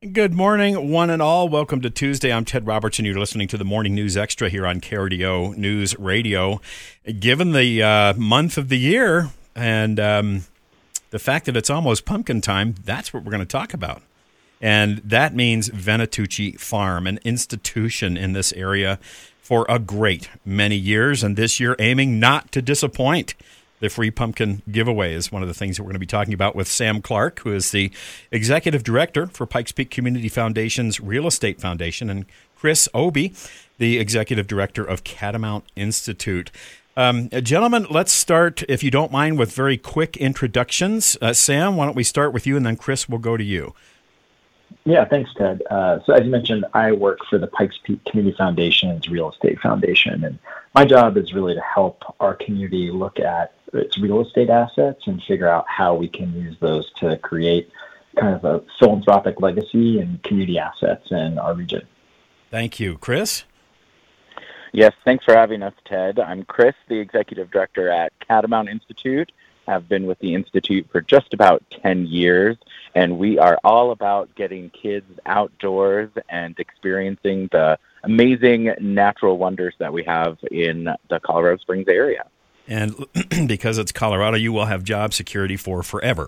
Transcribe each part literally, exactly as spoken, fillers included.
Good morning, one and all. Welcome to Tuesday. I'm Ted Robertson. You're listening to the Morning News Extra here on K R D O News Radio. Given the uh, month of the year and um, the fact that it's almost pumpkin time, that's what we're going to talk about. And that means Venatucci Farm, an institution in this area for a great many years, and this year aiming not to disappoint. The free pumpkin giveaway is one of the things that we're going to be talking about with Sam Clark, who is the executive director for Pikes Peak Community Foundation's Real Estate Foundation, and Chris Obie, the executive director of Catamount Institute. Um, gentlemen, let's start, if you don't mind, with very quick introductions. Uh, Sam, why don't we start with you, and then Chris will go to you. Yeah, thanks, Ted. Uh, so as you mentioned, I work for the Pikes Peak Community Foundation's Real Estate Foundation, and my job is really to help our community look at its real estate assets and figure out how we can use those to create kind of a philanthropic legacy and community assets in our region. Thank you. Chris? Yes, thanks for having us, Ted. I'm Chris, the executive director at Catamount Institute. I've been with the Institute for just about ten years, and we are all about getting kids outdoors and experiencing the amazing natural wonders that we have in the Colorado Springs area. And because it's Colorado, you will have job security for forever.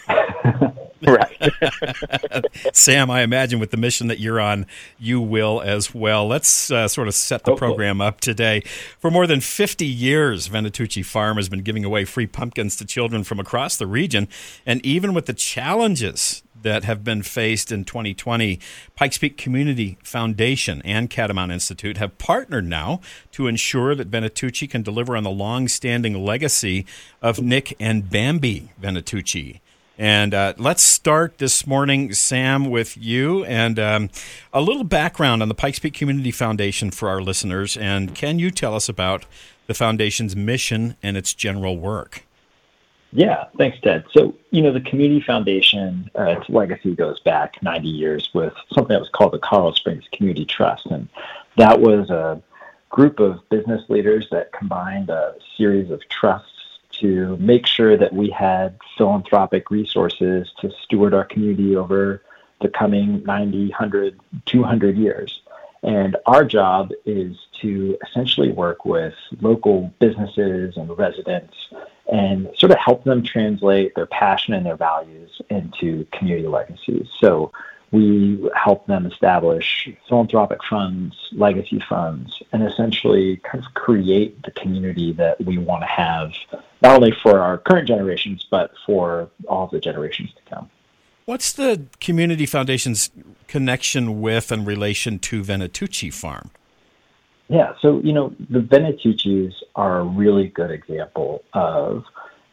Right. Sam, I imagine with the mission that you're on, you will as well. Let's uh, sort of set the Okay. program up today. For more than fifty years, Venatucci Farm has been giving away free pumpkins to children from across the region. And even with the challenges that have been faced in twenty twenty, Pikes Peak Community Foundation and Catamount Institute have partnered now to ensure that Venatucci can deliver on the long-standing legacy of Nick and Bambi Venatucci. And uh, let's start this morning, Sam, with you, and um, a little background on the Pikes Peak Community Foundation for our listeners. And can you tell us about the foundation's mission and its general work? Yeah, thanks, Ted. So, you know, the Community Foundation, uh, its legacy goes back ninety years with something that was called the Colorado Springs Community Trust. And that was a group of business leaders that combined a series of trusts to make sure that we had philanthropic resources to steward our community over the coming ninety, one hundred, two hundred years. And our job is to essentially work with local businesses and residents and sort of help them translate their passion and their values into community legacies. So we help them establish philanthropic funds, legacy funds, and essentially kind of create the community that we want to have, not only for our current generations, but for all of the generations to come. What's the Community Foundation's connection with and relation to Venatucci Farm? Yeah, so, you know, the Venatuccis are a really good example of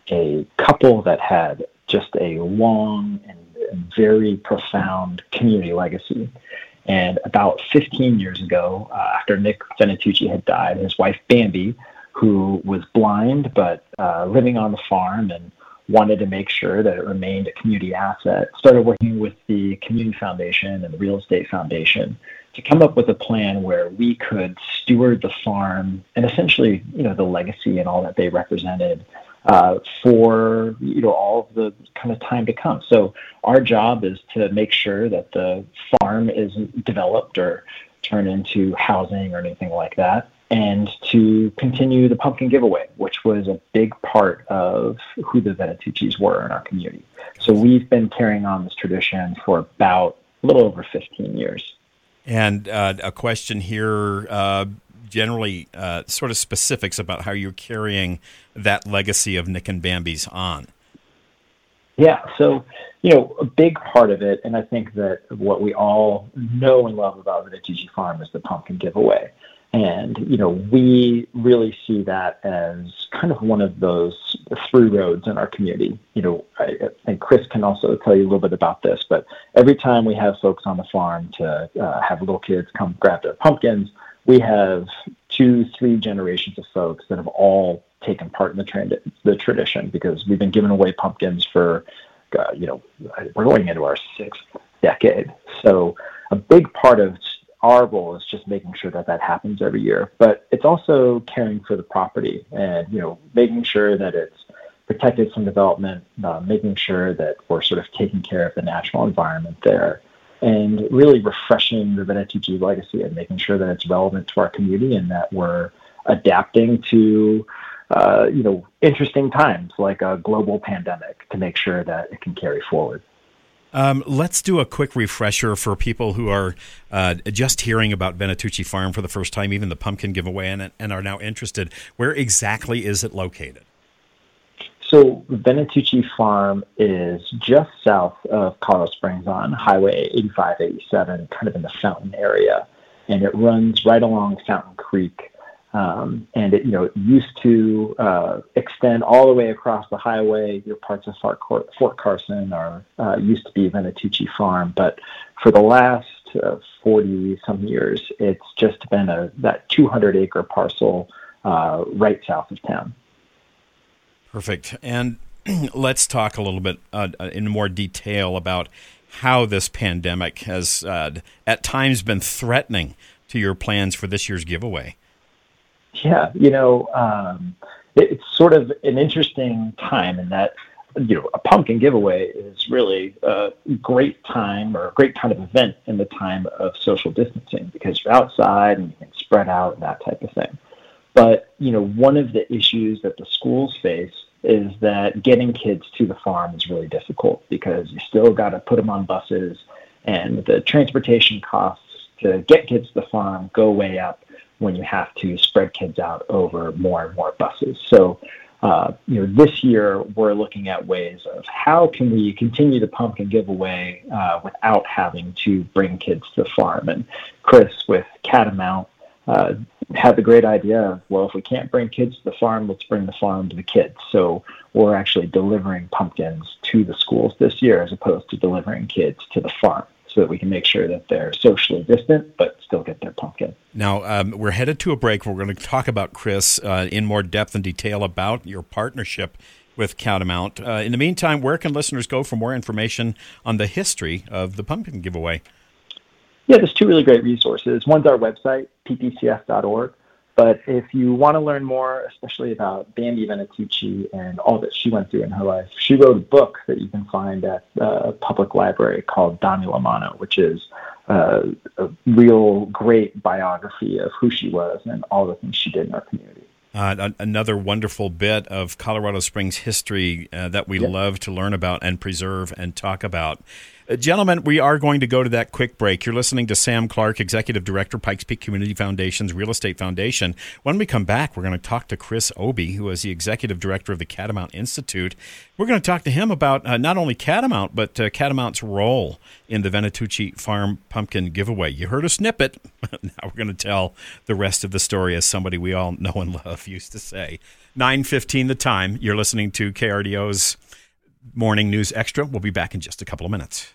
a couple that had just a long and very profound community legacy. And about fifteen years ago, uh, after Nick Venatucci had died, his wife Bambi, who was blind but uh, living on the farm and wanted to make sure that it remained a community asset, started working with the Community Foundation and the Real Estate Foundation to come up with a plan where we could steward the farm and essentially, you know, the legacy and all that they represented uh, for, you know, all of the kind of time to come. So our job is to make sure that the farm isn't developed or turned into housing or anything like that, and to continue the pumpkin giveaway, which was a big part of who the Venatuccis were in our community. So we've been carrying on this tradition for about a little over fifteen years. And uh, a question here, uh, generally uh, sort of specifics about how you're carrying that legacy of Nick and Bambi's on. Yeah, so, you know, a big part of it, and I think that what we all know and love about Venatucci Farm is the pumpkin giveaway. And, you know, we really see that as kind of one of those through roads in our community. You know, I, and Chris can also tell you a little bit about this, but every time we have folks on the farm to uh, have little kids come grab their pumpkins, we have two, three generations of folks that have all taken part in the, trend, the tradition, because we've been giving away pumpkins for, uh, you know, we're going into our sixth decade. So a big part of our role is just making sure that that happens every year, but it's also caring for the property and, you know, making sure that it's protected from development, uh, making sure that we're sort of taking care of the natural environment there. and really refreshing the Venatucci legacy and making sure that it's relevant to our community and that we're adapting to uh, you know, interesting times like a global pandemic to make sure that it can carry forward. Um, let's do a quick refresher for people who are uh, just hearing about Venatucci Farm for the first time, even the pumpkin giveaway, and, and are now interested. Where exactly is it located? So Venatucci Farm is just south of Colorado Springs on Highway eighty-five eighty-seven, kind of in the Fountain area, and it runs right along Fountain Creek. Um, and it, you know, it used to uh, extend all the way across the highway. Your parts of Fort, Fort Carson are uh, used to be Venatucci Farm, but for the last uh, forty some years, it's just been a that two hundred acre parcel uh, right south of town. Perfect. And let's talk a little bit uh, in more detail about how this pandemic has uh, at times been threatening to your plans for this year's giveaway. Yeah, you know, um, it, it's sort of an interesting time in that, you know, a pumpkin giveaway is really a great time or a great kind of event in the time of social distancing because you're outside and you can spread out and that type of thing. But, you know, one of the issues that the schools face is that getting kids to the farm is really difficult because you still got to put them on buses and the transportation costs to get kids to the farm go way up when you have to spread kids out over more and more buses. So, uh, you know, this year we're looking at ways of how can we continue the pumpkin giveaway uh, without having to bring kids to the farm. And Chris with Catamount uh, had the great idea of, well, if we can't bring kids to the farm, let's bring the farm to the kids. So we're actually delivering pumpkins to the schools this year as opposed to delivering kids to the farm, so that we can make sure that they're socially distant but still get their pumpkin. Now, um, we're headed to a break. We're going to talk about, Chris, uh, in more depth and detail about your partnership with Catamount. Uh, in the meantime, where can listeners go for more information on the history of the pumpkin giveaway? Yeah, there's two really great resources. One's our website, p p c f dot org. But if you want to learn more, especially about Bambi Venatucci and all that she went through in her life, she wrote a book that you can find at the public library called Dami La Mano, which is uh, a real great biography of who she was and all the things she did in our community. Uh, another wonderful bit of Colorado Springs history uh, that we yep. love to learn about and preserve and talk about. Uh, gentlemen, we are going to go to that quick break. You're listening to Sam Clark, Executive Director, Pikes Peak Community Foundation's Real Estate Foundation. When we come back, we're going to talk to Chris Obie, who is the Executive Director of the Catamount Institute. We're going to talk to him about uh, not only Catamount, but uh, Catamount's role in the Venatucci Farm Pumpkin Giveaway. You heard a snippet. Now we're going to tell the rest of the story, as somebody we all know and love used to say. nine fifteen the time. You're listening to K R D O's Morning News Extra. We'll be back in just a couple of minutes.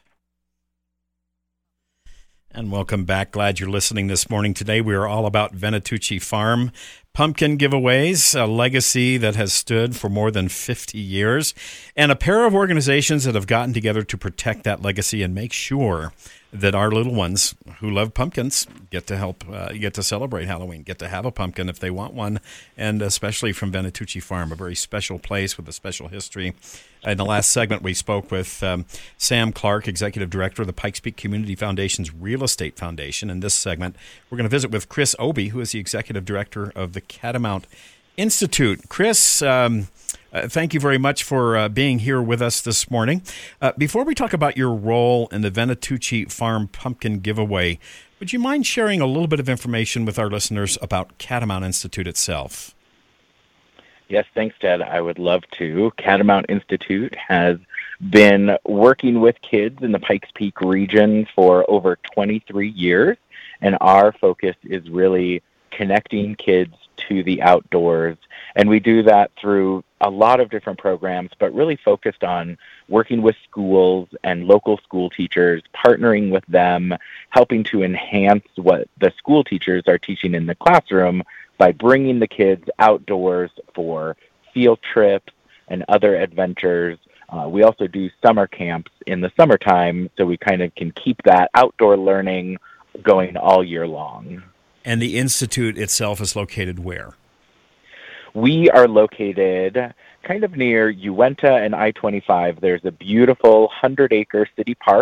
And welcome back. Glad you're listening this morning. Today we are all about Venatucci Farm Pumpkin Giveaways, a legacy that has stood for more than fifty years, and a pair of organizations that have gotten together to protect that legacy and make sure that our little ones who love pumpkins get to help, uh, get to celebrate Halloween, get to have a pumpkin if they want one, and especially from Venatucci Farm, a very special place with a special history. In the last segment, we spoke with um, Sam Clark, Executive Director of the Pikes Peak Community Foundation's Real Estate Foundation. In this segment, we're going to visit with Chris Obie, who is the Executive Director of the Catamount Institute. Chris, um, uh, thank you very much for uh, being here with us this morning. Uh, before we talk about your role in the Venatucci Farm Pumpkin Giveaway, would you mind sharing a little bit of information with our listeners about Catamount Institute itself? Yes, thanks, Ted. I would love to. Catamount Institute has been working with kids in the Pikes Peak region for over twenty-three years, and our focus is really connecting kids to the outdoors. And we do that through a lot of different programs, but really focused on working with schools and local school teachers, partnering with them, helping to enhance what the school teachers are teaching in the classroom by bringing the kids outdoors for field trips and other adventures. Uh, we also do summer camps in the summertime, so we kind of can keep that outdoor learning going all year long. And the Institute itself is located where? We are located kind of near Uinta and I twenty-five. There's a beautiful hundred-acre city park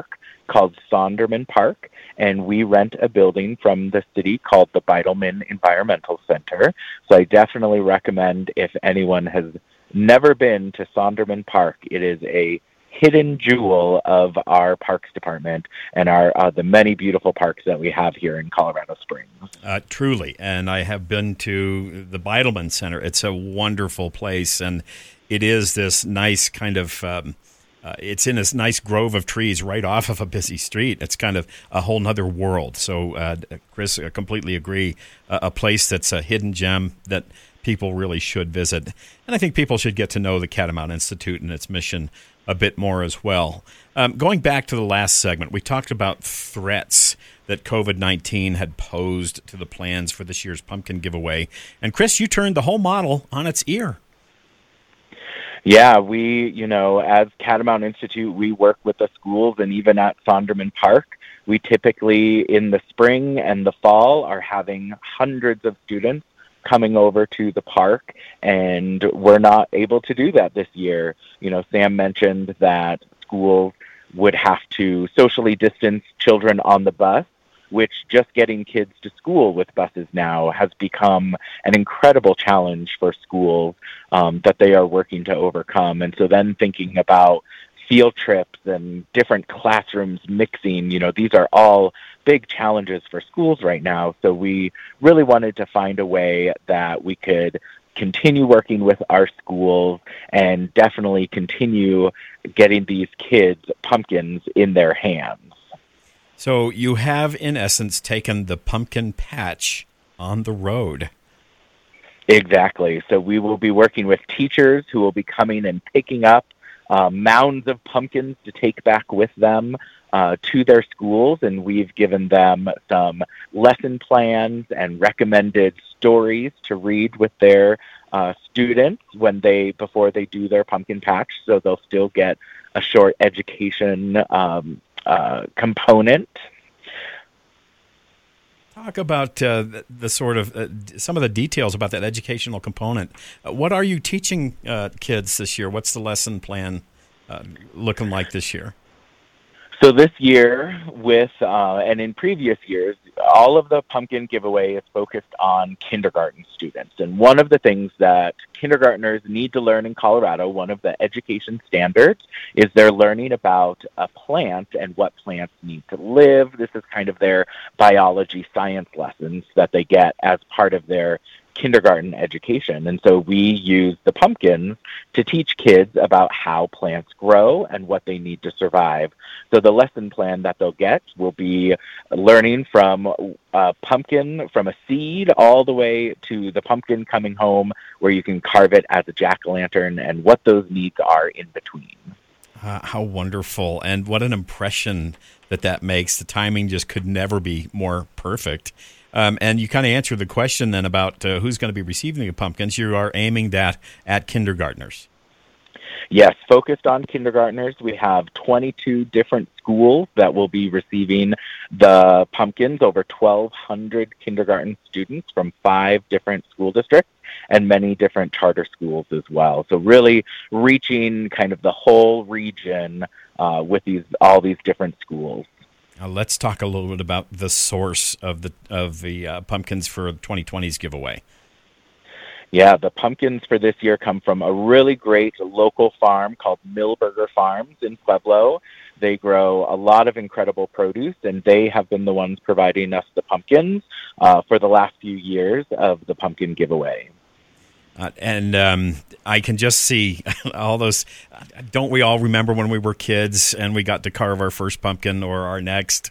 called Sonderman Park, and we rent a building from the city called the Beitelman Environmental Center. So I definitely recommend, if anyone has never been to Sonderman Park, it is a hidden jewel of our parks department and our uh, the many beautiful parks that we have here in Colorado Springs. Uh, truly, and I have been to the Beitelman Center. It's a wonderful place, and it is this nice kind of, um, uh, it's in this nice grove of trees right off of a busy street. It's kind of a whole nother world. So, uh, Chris, I completely agree. Uh, a place that's a hidden gem that people really should visit. And I think people should get to know the Catamount Institute and its mission a bit more as well. Um, going back to the last segment, we talked about threats that COVID nineteen had posed to the plans for this year's pumpkin giveaway. And Chris, you turned the whole model on its ear. Yeah, we, you know, as Catamount Institute, we work with the schools, and even at Sonderman Park, we typically in the spring and the fall are having hundreds of students coming over to the park, and we're not able to do that this year. You know, Sam mentioned that schools would have to socially distance children on the bus, which just getting kids to school with buses now has become an incredible challenge for schools um, that they are working to overcome. And so then thinking about field trips and different classrooms mixing, you know, these are all big challenges for schools right now. So we really wanted to find a way that we could continue working with our schools and definitely continue getting these kids pumpkins in their hands. So you have, in essence, taken the pumpkin patch on the road. Exactly. So we will be working with teachers who will be coming and picking up uh, mounds of pumpkins to take back with them uh, to their schools, and we've given them some lesson plans and recommended stories to read with their uh, students when they before they do their pumpkin patch, so they'll still get a short education um, uh, component. Talk about uh, the, the sort of uh, some of the details about that educational component. Uh, what are you teaching uh, kids this year? What's the lesson plan uh, looking like this year? So this year, with uh, and in previous years, all of the pumpkin giveaway is focused on kindergarten students. And one of the things that kindergartners need to learn in Colorado, one of the education standards, is they're learning about a plant and what plants need to live. This is kind of their biology science lessons that they get as part of their kindergarten education. And so we use the pumpkins to teach kids about how plants grow and what they need to survive. So the lesson plan that they'll get will be learning from a pumpkin, from a seed all the way to the pumpkin coming home where you can carve it as a jack-o'-lantern and what those needs are in between. Uh, how wonderful, and what an impression that that makes. The timing just could never be more perfect. Um, and you kind of answered the question then about uh, who's going to be receiving the pumpkins. You are aiming that at kindergartners. Yes, focused on kindergartners. We have twenty-two different schools that will be receiving the pumpkins, over twelve hundred kindergarten students from five different school districts and many different charter schools as well. So really reaching kind of the whole region uh, with these all these different schools. Now let's talk a little bit about the source of the of the uh, pumpkins for twenty twenty's giveaway. Yeah, the pumpkins for this year come from a really great local farm called Millburger Farms in Pueblo. They grow a lot of incredible produce, and they have been the ones providing us the pumpkins uh, for the last few years of the pumpkin giveaway. Uh, and um, I can just see all those. Don't we all remember when we were kids and we got to carve our first pumpkin or our next?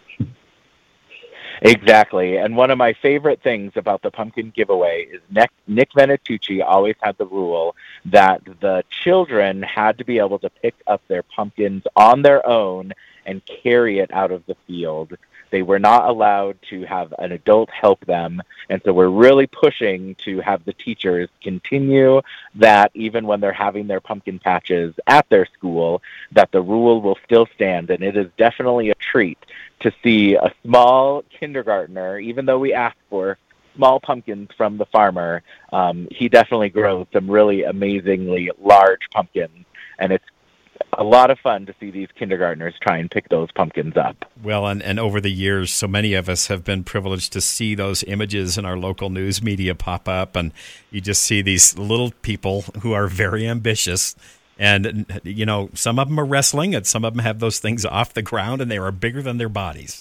Exactly. And one of my favorite things about the pumpkin giveaway is Nick, Nick Venitucci always had the rule that the children had to be able to pick up their pumpkins on their own and carry it out of the field. They were not allowed to have an adult help them. And so we're really pushing to have the teachers continue that even when they're having their pumpkin patches at their school, that the rule will still stand. And it is definitely a treat to see a small kindergartner, even though we ask for small pumpkins from the farmer, um, he definitely grows some really amazingly large pumpkins. And it's a lot of fun to see these kindergartners try and pick those pumpkins up. Well, and, and over the years, so many of us have been privileged to see those images in our local news media pop up, and you just see these little people who are very ambitious. And, you know, some of them are wrestling, and some of them have those things off the ground, and they are bigger than their bodies.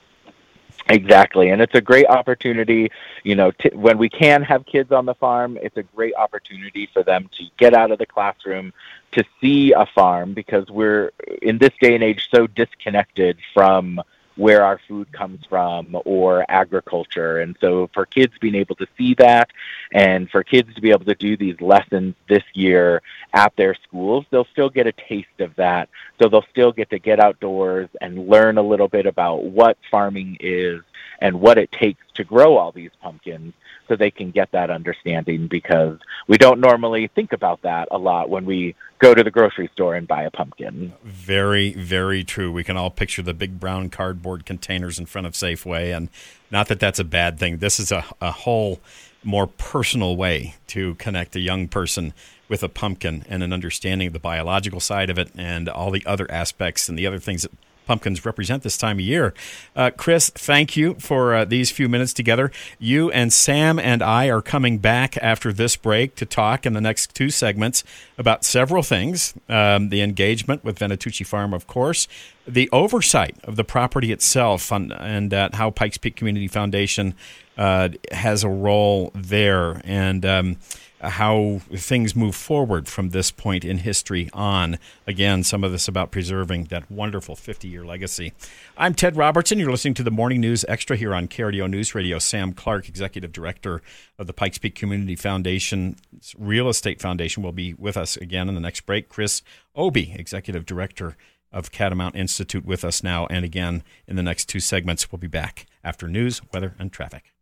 Exactly, and it's a great opportunity, you know, t- when we can have kids on the farm, it's a great opportunity for them to get out of the classroom, to see a farm, because we're, in this day and age, so disconnected from where our food comes from or agriculture. And so for kids being able to see that, and for kids to be able to do these lessons this year at their schools, they'll still get a taste of that. So they'll still get to get outdoors and learn a little bit about what farming is and what it takes to grow all these pumpkins, so they can get that understanding, because we don't normally think about that a lot when we go to the grocery store and buy a pumpkin. Very, very true. We can all picture the big brown cardboard containers in front of Safeway, and not that that's a bad thing. This is a, a whole more personal way to connect a young person with a pumpkin and an understanding of the biological side of it and all the other aspects and the other things that pumpkins represent this time of year. Uh, Chris, thank you for uh, these few minutes together. You and Sam and I are coming back after this break to talk in the next two segments about several things. Um, the engagement with Venatucci Farm, of course, the oversight of the property itself, on, and uh, how Pikes Peak Community Foundation uh, has a role there, and um, how things move forward from this point in history on. Again, some of this about preserving that wonderful fifty-year legacy. I'm Ted Robertson. You're listening to the Morning News Extra here on K R D O News Radio. Sam Clark, Executive Director of the Pikes Peak Community Foundation, Real Estate Foundation, will be with us again in the next break. Chris Obie, Executive Director of Catamount Institute, with us now and again in the next two segments. We'll be back after news, weather, and traffic.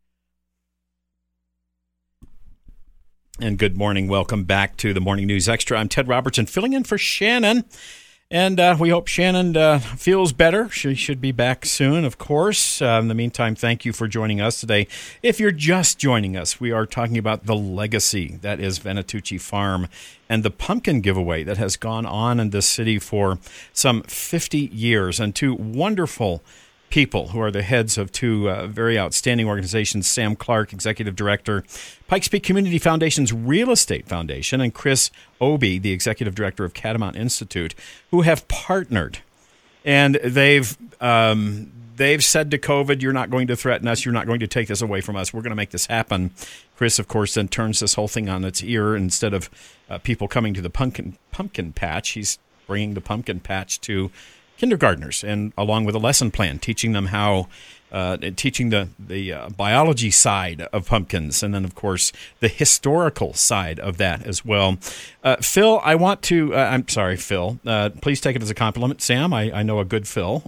And good morning. Welcome back to the Morning News Extra. I'm Ted Robertson, filling in for Shannon. And uh, we hope Shannon uh, feels better. She should be back soon, of course. Uh, in the meantime, thank you for joining us today. If you're just joining us, we are talking about the legacy that is Venatucci Farm and the pumpkin giveaway that has gone on in this city for some fifty years. And two wonderful people who are the heads of two uh, very outstanding organizations, Sam Clark, Executive Director, Pikes Peak Community Foundation's Real Estate Foundation, and Chris Obie, the Executive Director of Catamount Institute, who have partnered. And they've um, they've said to COVID, you're not going to threaten us, you're not going to take this away from us, we're going to make this happen. Chris, of course, then turns this whole thing on its ear. Instead of uh, people coming to the pumpkin pumpkin patch, he's bringing the pumpkin patch to kindergartners, and along with a lesson plan, teaching them how, uh, teaching the the uh, biology side of pumpkins, and then of course the historical side of that as well. Uh, Phil, I want to. Uh, I'm sorry, Phil. Uh, please take it as a compliment, Sam. I, I know a good Phil.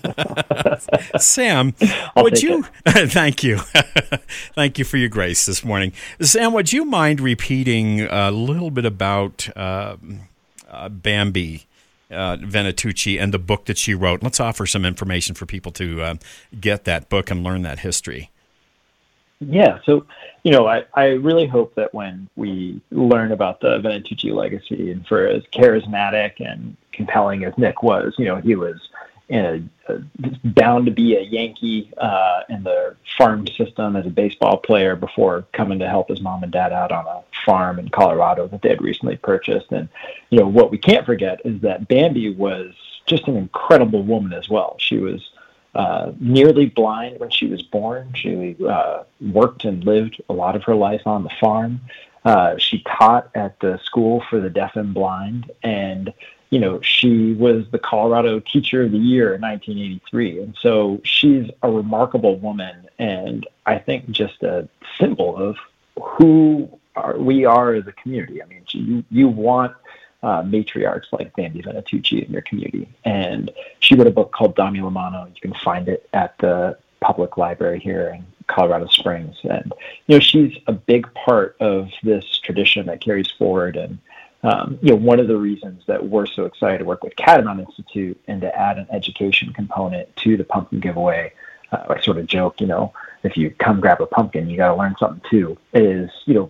Sam, I'll would take you? thank you, thank you for your grace this morning, Sam. Would you mind repeating a little bit about uh, uh, Bambi Uh, Venatucci and the book that she wrote? Let's offer some information for people to uh, get that book and learn that history. Yeah, so, you know, I, I really hope that when we learn about the Venatucci legacy, and for as charismatic and compelling as Nick was, you know, he was in a, a, bound to be a Yankee uh, in the farm system as a baseball player before coming to help his mom and dad out on a farm in Colorado that they had recently purchased. And, you know, what we can't forget is that Bambi was just an incredible woman as well. She was uh, nearly blind when she was born. She uh, worked and lived a lot of her life on the farm. Uh, she taught at the school for the deaf and blind, and you know, she was the Colorado Teacher of the Year in nineteen eighty-three. And so she's a remarkable woman, and I think just a symbol of who are, we are as a community. I mean, you, you want uh, matriarchs like Bambi Venatucci in your community. And she wrote a book called Dami Lamano. You can find it at the public library here in Colorado Springs. And, you know, she's a big part of this tradition that carries forward. And Um, you know, one of the reasons that we're so excited to work with Catamount Institute and to add an education component to the pumpkin giveaway, uh, I sort of joke, you know, if you come grab a pumpkin, you got to learn something too, is, you know,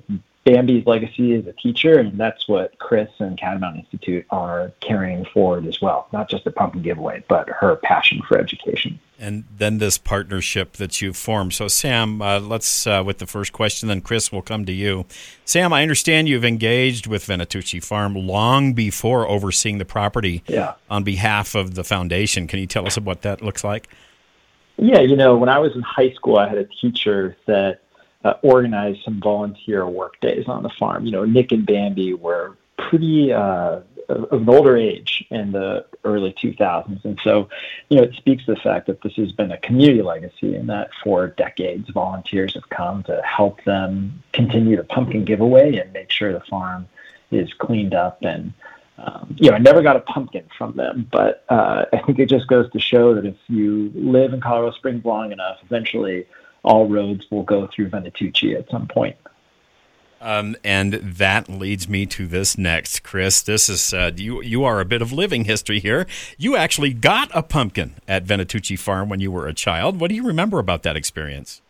Bambi's legacy as a teacher, and that's what Chris and Catamount Institute are carrying forward as well. Not just the pumpkin giveaway, but her passion for education. And then this partnership that you've formed. So, Sam, uh, let's, uh, with the first question, then Chris will come to you. Sam, I understand you've engaged with Venatucci Farm long before overseeing the property yeah. on behalf of the foundation. Can you tell us what that looks like? Yeah, you know, when I was in high school, I had a teacher that uh, organized some volunteer work days on the farm. You know, Nick and Bambi were pretty uh, of an older age in the early two thousands. And so, you know, it speaks to the fact that this has been a community legacy and that for decades, volunteers have come to help them continue the pumpkin giveaway and make sure the farm is cleaned up. And, um, you know, I never got a pumpkin from them, but uh, I think it just goes to show that if you live in Colorado Springs long enough, eventually all roads will go through Venatucci at some point. Um, and that leads me to this next, Chris. This is uh, you. You are a bit of living history here. You actually got a pumpkin at Venatucci Farm when you were a child. What do you remember about that experience?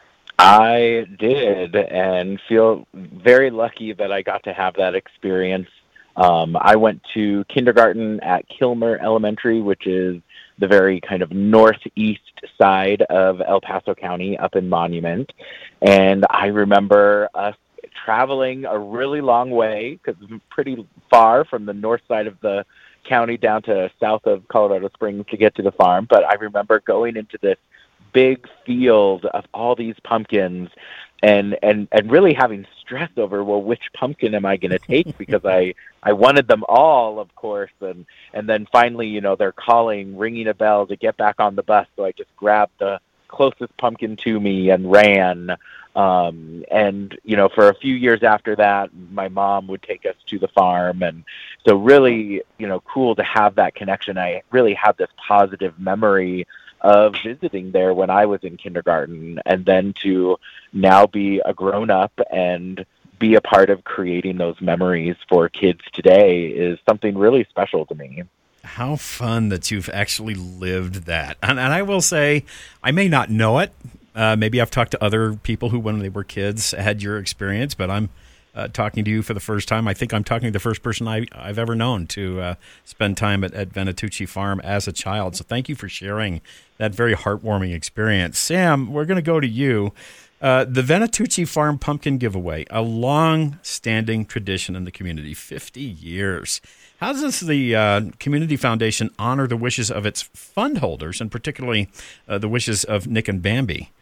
I did, and feel very lucky that I got to have that experience. Um, I went to kindergarten at Kilmer Elementary, which is the very kind of northeast side of El Paso County up in Monument. And I remember us traveling a really long way because it's pretty far from the north side of the county down to south of Colorado Springs to get to the farm. But I remember going into this big field of all these pumpkins and, and, and really having stress over, well, which pumpkin am I going to take? Because I, I wanted them all, of course. And, and then finally, you know, they're calling, ringing a bell to get back on the bus. So I just grabbed the closest pumpkin to me and ran. Um, and, you know, for a few years after that, my mom would take us to the farm. And so really, you know, cool to have that connection. I really have this positive memory of visiting there when I was in kindergarten, and then to now be a grown-up and be a part of creating those memories for kids today is something really special to me. How fun that you've actually lived that. And, and I will say, I may not know it. Uh, maybe I've talked to other people who, when they were kids, had your experience, but I'm uh, talking to you for the first time. I think I'm talking to the first person I, I've ever known to uh, spend time at, at Venatucci Farm as a child. So thank you for sharing that very heartwarming experience. Sam, we're going to go to you. Uh, the Venatucci Farm Pumpkin Giveaway, a long-standing tradition in the community, fifty years. How does the uh, Community Foundation honor the wishes of its fund holders, and particularly uh, the wishes of Nick and Bambi?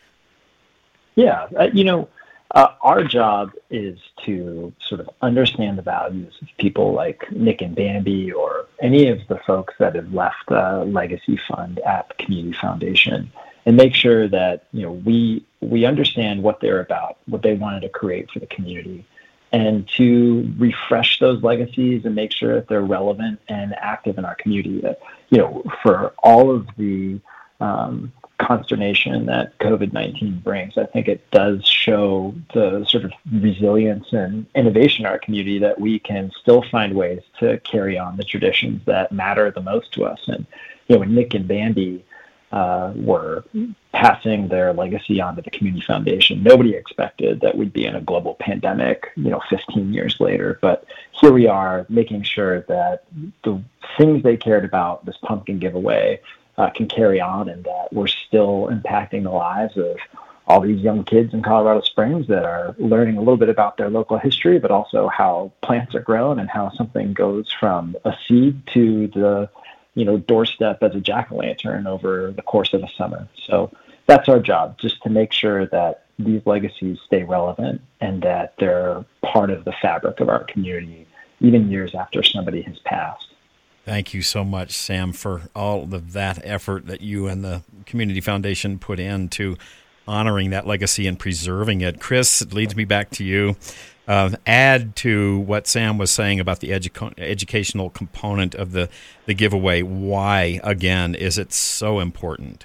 Yeah, uh, you know, uh, our job is to sort of understand the values of people like Nick and Bambi or any of the folks that have left a legacy fund at the Community Foundation, and make sure that, you know, we we understand what they're about, what they wanted to create for the community, and to refresh those legacies and make sure that they're relevant and active in our community. That, you know, for all of the um, consternation that COVID nineteen brings, I think it does show the sort of resilience and innovation in our community that we can still find ways to carry on the traditions that matter the most to us. And, you know, when Nick and Bambi uh, were passing their legacy on to the Community Foundation, nobody expected that we'd be in a global pandemic, you know, fifteen years later. But here we are, making sure that the things they cared about, this pumpkin giveaway, uh, can carry on, and that we're still impacting the lives of all these young kids in Colorado Springs that are learning a little bit about their local history, but also how plants are grown and how something goes from a seed to the, you know, doorstep as a jack-o'-lantern over the course of a summer. So that's our job, just to make sure that these legacies stay relevant and that they're part of the fabric of our community, even years after somebody has passed. Thank you so much, Sam, for all of that effort that you and the Community Foundation put into honoring that legacy and preserving it. Chris, it leads me back to you. Uh, add to what Sam was saying about the edu- educational component of the, the giveaway. Why, again, is it so important?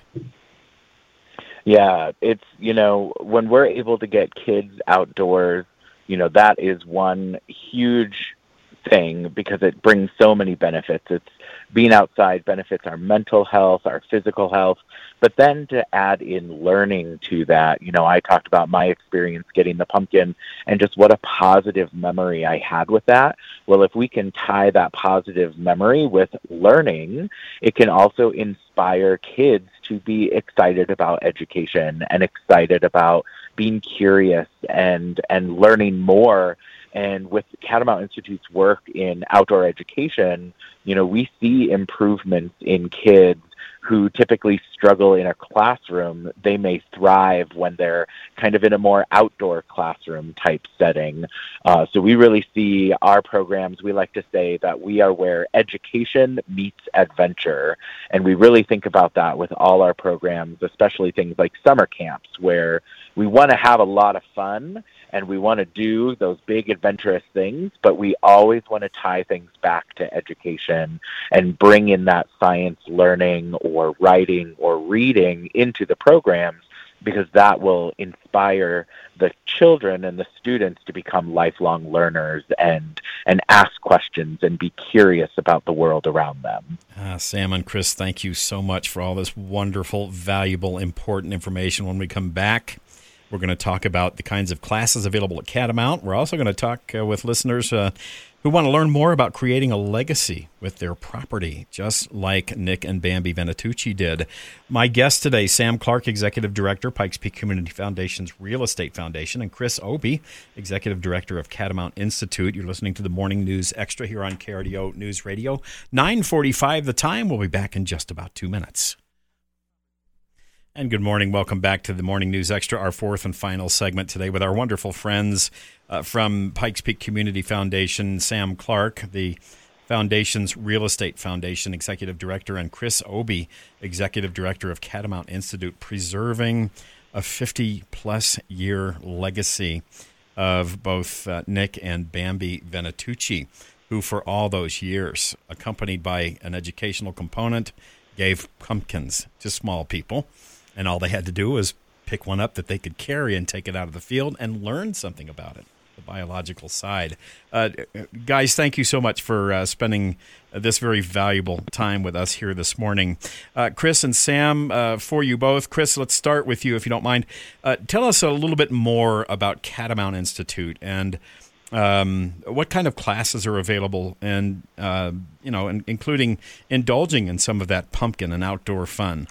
Yeah, it's, you know, when we're able to get kids outdoors, you know, that is one huge thing because it brings so many benefits. It's being outside benefits our mental health, our physical health, but then to add in learning to that, you know, I talked about my experience getting the pumpkin and just what a positive memory I had with that. Well, if we can tie that positive memory with learning, it can also inspire kids to be excited about education and excited about being curious and, and learning more. And with Catamount Institute's work in outdoor education, you know, we see improvements in kids who typically struggle in a classroom. They may thrive when they're kind of in a more outdoor classroom type setting. Uh, so we really see our programs, we like to say that we are where education meets adventure. And we really think about that with all our programs, especially things like summer camps, where we want to have a lot of fun and we want to do those big adventurous things, but we always want to tie things back to education and bring in that science learning or writing or reading into the programs, because that will inspire the children and the students to become lifelong learners and and ask questions and be curious about the world around them. Uh, Sam and Chris, thank you so much for all this wonderful, valuable, important information. When we come back, we're going to talk about the kinds of classes available at Catamount. We're also going to talk uh, with listeners uh, who want to learn more about creating a legacy with their property, just like Nick and Bambi Venatucci did. My guest today, Sam Clark, Executive Director, Pikes Peak Community Foundation's Real Estate Foundation, and Chris Obie, Executive Director of Catamount Institute. You're listening to the Morning News Extra here on K R D O News Radio. nine forty-five the time. We'll be back in just about two minutes. And good morning. Welcome back to the Morning News Extra, our fourth and final segment today with our wonderful friends uh, from Pikes Peak Community Foundation, Sam Clark, the foundation's Real Estate Foundation Executive Director, and Chris Obie, Executive Director of Catamount Institute, preserving a fifty-plus year legacy of both uh, Nick and Bambi Venatucci, who for all those years, accompanied by an educational component, gave pumpkins to small people. And all they had to do was pick one up that they could carry and take it out of the field and learn something about it, the biological side. Uh, guys, thank you so much for uh, spending this very valuable time with us here this morning. Uh, Chris and Sam, uh, for you both. Chris, let's start with you, if you don't mind. Uh, tell us a little bit more about Catamount Institute and um, what kind of classes are available, and uh, you know, in, including indulging in some of that pumpkin and outdoor fun.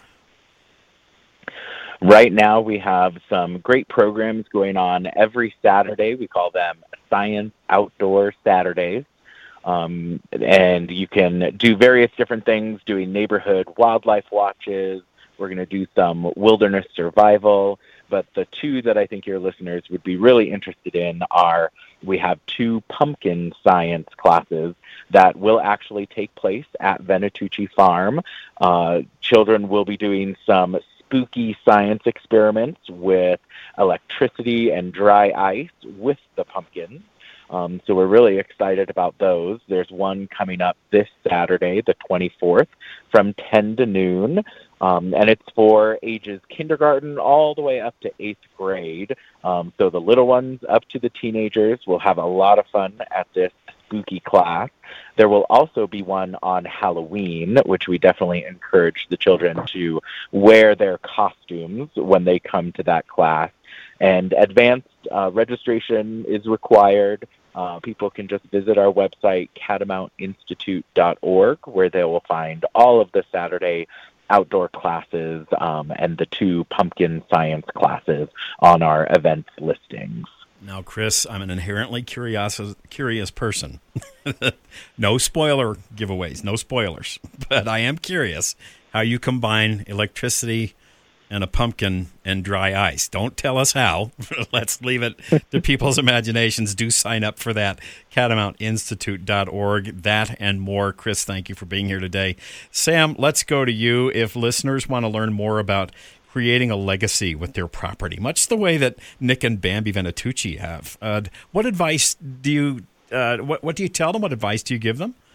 Right now, we have some great programs going on every Saturday. We call them Science Outdoor Saturdays. Um, and you can do various different things, doing neighborhood wildlife watches. We're going to do some wilderness survival. But the two that I think your listeners would be really interested in are, we have two pumpkin science classes that will actually take place at Venatucci Farm. Uh, children will be doing some spooky science experiments with electricity and dry ice with the pumpkins. Um, so we're really excited about those. There's one coming up this Saturday, the twenty-fourth, from ten to noon. Um, and it's for ages kindergarten all the way up to eighth grade. Um, so the little ones up to the teenagers will have a lot of fun at this spooky class. There will also be one on Halloween, which we definitely encourage the children to wear their costumes when they come to that class. And advanced uh, registration is required. Uh, people can just visit our website, catamount institute dot org, where they will find all of the Saturday outdoor classes um, and the two pumpkin science classes on our events listings. Now, Chris, I'm an inherently curious curious person. No spoiler giveaways, no spoilers. But I am curious how you combine electricity and a pumpkin and dry ice. Don't tell us how. Let's leave it to people's imaginations. Do sign up for that, catamount institute dot org. That and more. Chris, thank you for being here today. Sam, let's go to you. If listeners want to learn more about creating a legacy with their property, much the way that Nick and Bambi Venatucci have, uh, what advice do you uh, what, what do you tell them? What advice do you give them?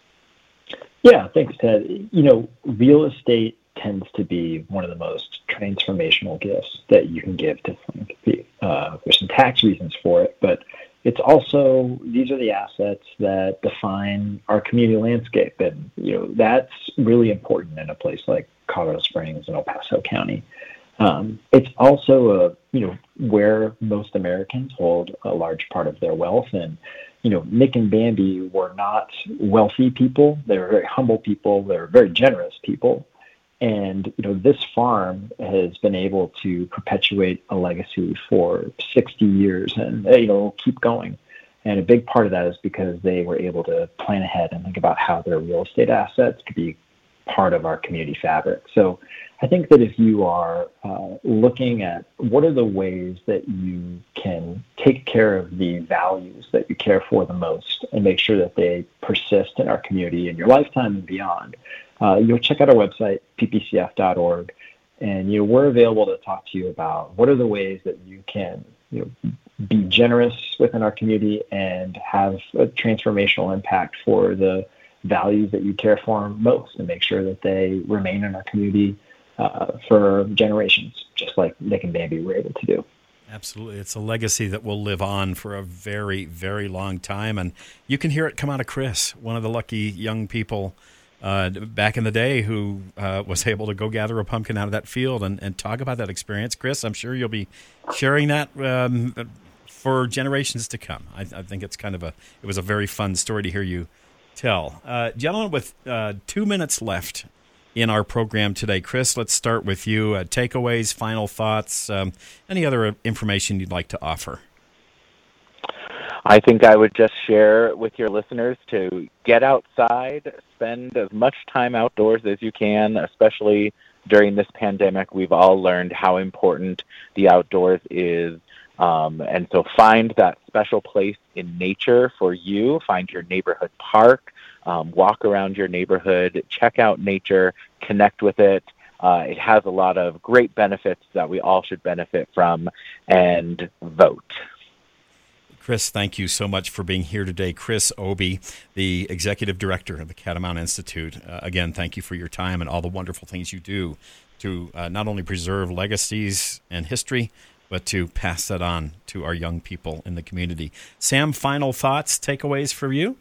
Yeah, thanks, Ted. You know, real estate tends to be one of the most transformational gifts that you can give to philanthropy. Uh, there's some tax reasons for it, but it's also, these are the assets that define our community landscape. And, you know, that's really important in a place like Colorado Springs and El Paso County. Um, it's also, a, you know, where most Americans hold a large part of their wealth. And, you know, Nick and Bambi were not wealthy people. They were very humble people. They were very generous people. And, you know, this farm has been able to perpetuate a legacy for sixty years and, you know, keep going. And a big part of that is because they were able to plan ahead and think about how their real estate assets could be part of our community fabric. So I think that if you are uh, looking at what are the ways that you can take care of the values that you care for the most and make sure that they persist in our community in your lifetime and beyond, uh, you'll check out our website, p p c f dot org, and you know, we're available to talk to you about what are the ways that you can you know, be generous within our community and have a transformational impact for the values that you care for most and make sure that they remain in our community uh, for generations, just like Nick and Bambi were able to do. Absolutely. It's a legacy that will live on for a very, very long time. And you can hear it come out of Chris, one of the lucky young people uh, back in the day who uh, was able to go gather a pumpkin out of that field and, and talk about that experience. Chris, I'm sure you'll be sharing that um, for generations to come. I, I think it's kind of a, it was a very fun story to hear you tell. Uh, gentlemen, with uh, two minutes left in our program today, Chris, let's start with you. Uh, takeaways, final thoughts, um, any other information you'd like to offer? I think I would just share with your listeners to get outside, spend as much time outdoors as you can, especially during this pandemic. We've all learned how important the outdoors is. Um, and so find that special place in nature for you. Find your neighborhood park, um, walk around your neighborhood, check out nature, connect with it. Uh, it has a lot of great benefits that we all should benefit from, and vote. Chris, thank you so much for being here today. Chris Obie, the Executive Director of the Catamount Institute. Uh, again, thank you for your time and all the wonderful things you do to uh, not only preserve legacies and history, but to pass that on to our young people in the community. Sam, final thoughts, takeaways for you?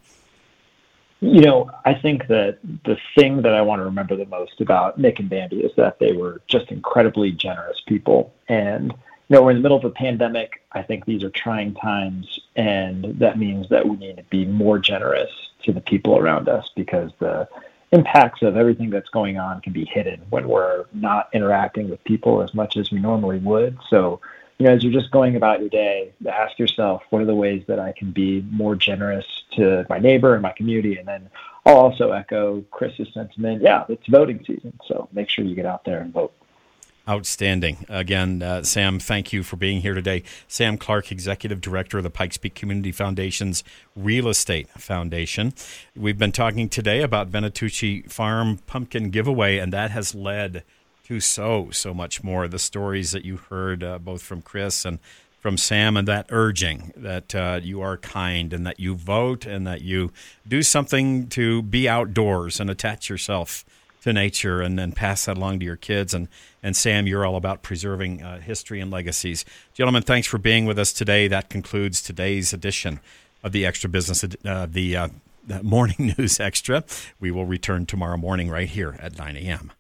You know, I think that the thing that I want to remember the most about Nick and Bambi is that they were just incredibly generous people. And, you know, we're in the middle of a pandemic. I think these are trying times, and that means that we need to be more generous to the people around us because the impacts of everything that's going on can be hidden when we're not interacting with people as much as we normally would. So, you know, as you're just going about your day, ask yourself, what are the ways that I can be more generous to my neighbor and my community? And then I'll also echo Chris's sentiment. Yeah, it's voting season, so make sure you get out there and vote. Outstanding. Again, uh, Sam, thank you for being here today. Sam Clark, Executive Director of the Pikes Peak Community Foundation's Real Estate Foundation. We've been talking today about Venatucci Farm Pumpkin Giveaway, and that has led to so, so much more. The stories that you heard uh, both from Chris and from Sam, and that urging that uh, you are kind and that you vote and that you do something to be outdoors and attach yourself to nature and then pass that along to your kids. And, and Sam, you're all about preserving uh, history and legacies. Gentlemen, thanks for being with us today. That concludes today's edition of the Extra Business, uh, the, uh, the Morning News Extra. We will return tomorrow morning right here at nine a.m.